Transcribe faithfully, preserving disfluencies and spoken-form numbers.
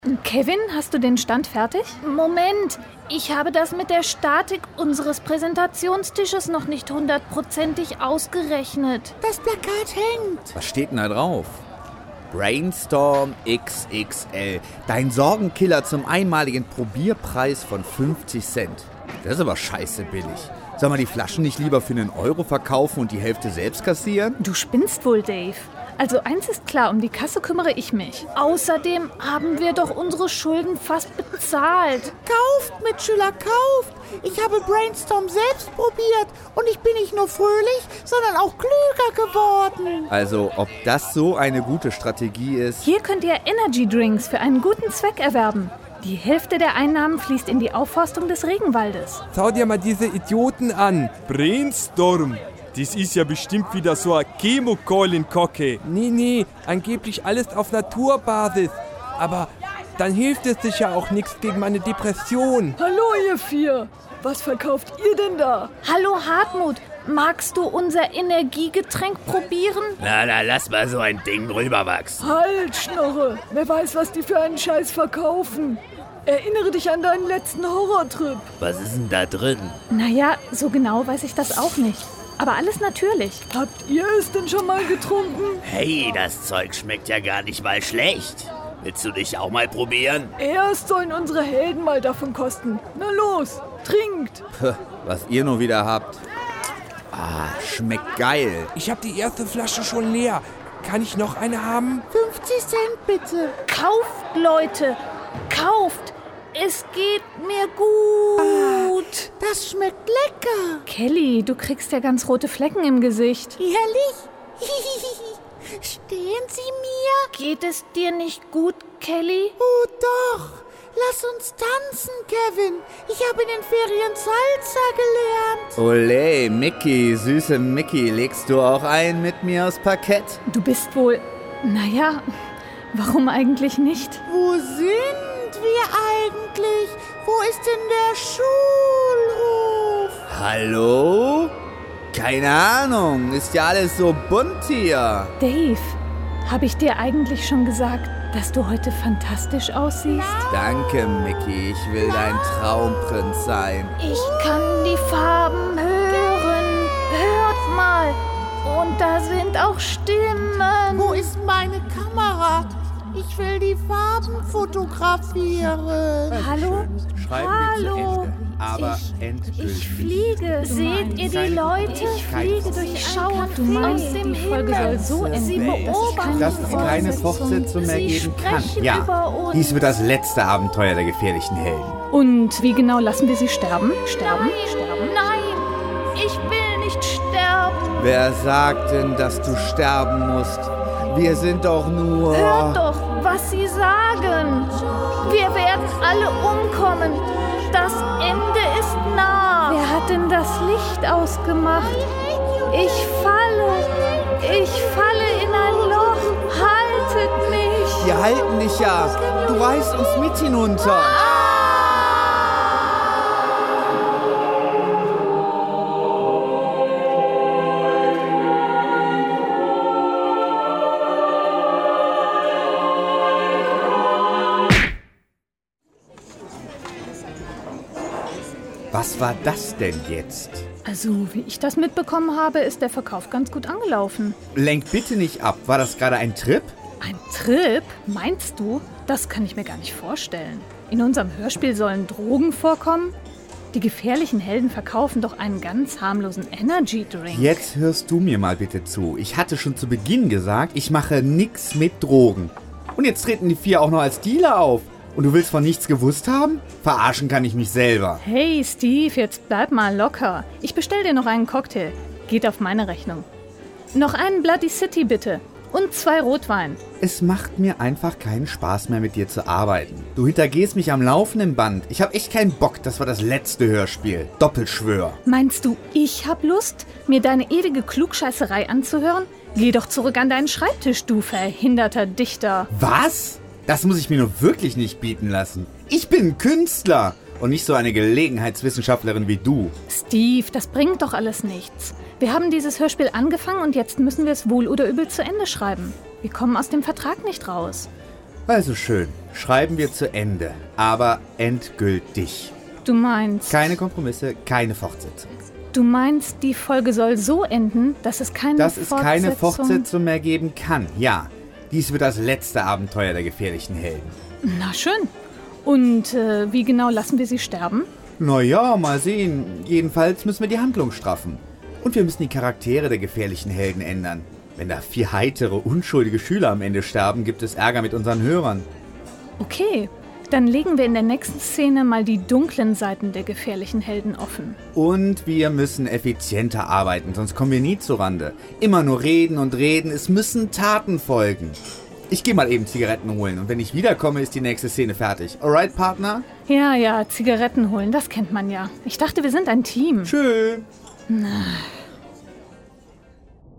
Kevin, hast du den Stand fertig? Moment, ich habe das mit der Statik unseres Präsentationstisches noch nicht hundertprozentig ausgerechnet. Das Plakat hängt. Was steht denn da drauf? Brainstorm X X L. Dein Sorgenkiller zum einmaligen Probierpreis von fünfzig Cent. Das ist aber scheiße billig. Soll man die Flaschen nicht lieber für einen Euro verkaufen und die Hälfte selbst kassieren? Du spinnst wohl, Dave. Also eins ist klar, um die Kasse kümmere ich mich. Außerdem haben wir doch unsere Schulden fast bezahlt. Kauft, Mitschüler, kauft! Ich habe Brainstorm selbst probiert und ich bin nicht nur fröhlich, sondern auch klüger geworden. Also, ob das so eine gute Strategie ist? Hier könnt ihr Energy Drinks für einen guten Zweck erwerben. Die Hälfte der Einnahmen fließt in die Aufforstung des Regenwaldes. Schau dir mal diese Idioten an. Brainstorm. Das ist ja bestimmt wieder so eine Chemokeulenkocke. Nee, nee, angeblich alles auf Naturbasis. Aber dann hilft es sicher auch nichts gegen meine Depression. Hallo ihr vier, was verkauft ihr denn da? Hallo Hartmut, magst du unser Energiegetränk probieren? Na, na, lass mal so ein Ding rüberwachsen. Halt, Schnorre, wer weiß, was die für einen Scheiß verkaufen. Erinnere dich an deinen letzten Horrortrip. Was ist denn da drin? Naja, so genau weiß ich das auch nicht. Aber alles natürlich. Habt ihr es denn schon mal getrunken? Hey, das Zeug schmeckt ja gar nicht mal schlecht. Willst du dich auch mal probieren? Erst sollen unsere Helden mal davon kosten. Na los, trinkt. Puh, was ihr nur wieder habt. Ah, schmeckt geil. Ich habe die erste Flasche schon leer. Kann ich noch eine haben? fünfzig Cent bitte. Kauft, Leute, kauft. Es geht mir gut. Ah, das schmeckt lecker. Kelly, du kriegst ja ganz rote Flecken im Gesicht. Ehrlich? Stehen Sie mir? Geht es dir nicht gut, Kelly? Oh doch. Lass uns tanzen, Kevin. Ich habe in den Ferien Salsa gelernt. Ole, Mickey, süße Mickey, legst du auch ein mit mir aufs Parkett? Du bist wohl... Naja, warum eigentlich nicht? Wo sind wir eigentlich? Wo ist denn der Schulhof? Hallo? Keine Ahnung, ist ja alles so bunt hier. Dave, habe ich dir eigentlich schon gesagt, dass du heute fantastisch aussiehst? Danke, Mickey, ich will dein Traumprinz sein. Ich kann die Farben hören. Hört mal. Und da sind auch Stimmen. Wo ist meine Kamera? Ich will die Farben fotografieren. Hallo? Schreiben Hallo? wir zu Ende, aber ich, endgültig. ich fliege. Seht ihr die Leute? Ich fliege durch Ich schaue Du meinst, aus dem die Folge Himmel. soll so enden, Sie beobachten Dass es keine uns. Fortsetzung mehr Sie geben kann. sprechen Ja, über uns. dies wird das letzte Abenteuer der gefährlichen Helden. Und wie genau lassen wir sie sterben? Sterben? Nein, Sterben? nein, ich will nicht sterben. Wer sagt denn, dass du sterben musst? Wir sind doch nur... Hört doch, was sie sagen. Wir werden alle umkommen. Das Ende ist nah. Wer hat denn das Licht ausgemacht? Ich falle. Ich falle in ein Loch. Haltet mich. Wir halten dich ja. Du reißt uns mit hinunter. Was war das denn jetzt? Also, wie ich das mitbekommen habe, ist der Verkauf ganz gut angelaufen. Lenk bitte nicht ab. War das gerade ein Trip? Ein Trip? Meinst du? Das kann ich mir gar nicht vorstellen. In unserem Hörspiel sollen Drogen vorkommen? Die gefährlichen Helden verkaufen doch einen ganz harmlosen Energy Drink. Jetzt hörst du mir mal bitte zu. Ich hatte schon zu Beginn gesagt, ich mache nix mit Drogen. Und jetzt treten die vier auch noch als Dealer auf. Und du willst von nichts gewusst haben? Verarschen kann ich mich selber. Hey Steve, jetzt bleib mal locker. Ich bestell dir noch einen Cocktail. Geht auf meine Rechnung. Noch einen Bloody City bitte. Und zwei Rotwein. Es macht mir einfach keinen Spaß mehr, mit dir zu arbeiten. Du hintergehst mich am laufenden Band. Ich hab echt keinen Bock, das war das letzte Hörspiel. Doppelschwör. Meinst du, ich hab Lust, mir deine ewige Klugscheißerei anzuhören? Geh doch zurück an deinen Schreibtisch, du verhinderter Dichter. Was? Das muss ich mir nur wirklich nicht bieten lassen. Ich bin ein Künstler und nicht so eine Gelegenheitswissenschaftlerin wie du. Steve, das bringt doch alles nichts. Wir haben dieses Hörspiel angefangen und jetzt müssen wir es wohl oder übel zu Ende schreiben. Wir kommen aus dem Vertrag nicht raus. Also schön. Schreiben wir zu Ende. Aber endgültig. Du meinst... Keine Kompromisse, keine Fortsetzung. Du meinst, die Folge soll so enden, dass es keine Dass es Fortsetzung... keine Fortsetzung mehr geben kann, ja. Dies wird das letzte Abenteuer der gefährlichen Helden. Na schön. Und äh, wie genau lassen wir sie sterben? Naja, mal sehen. Jedenfalls müssen wir die Handlung straffen. Und wir müssen die Charaktere der gefährlichen Helden ändern. Wenn da vier heitere, unschuldige Schüler am Ende sterben, gibt es Ärger mit unseren Hörern. Okay, dann legen wir in der nächsten Szene mal die dunklen Seiten der gefährlichen Helden offen. Und wir müssen effizienter arbeiten, sonst kommen wir nie zurande. Immer nur reden und reden, es müssen Taten folgen. Ich gehe mal eben Zigaretten holen und wenn ich wiederkomme, ist die nächste Szene fertig. Alright, Partner? Ja, ja, Zigaretten holen, das kennt man ja. Ich dachte, wir sind ein Team. Tschö. Na...